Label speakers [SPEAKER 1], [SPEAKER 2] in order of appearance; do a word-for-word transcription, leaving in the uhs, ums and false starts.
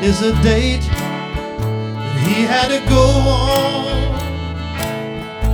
[SPEAKER 1] is a date that he had to go on.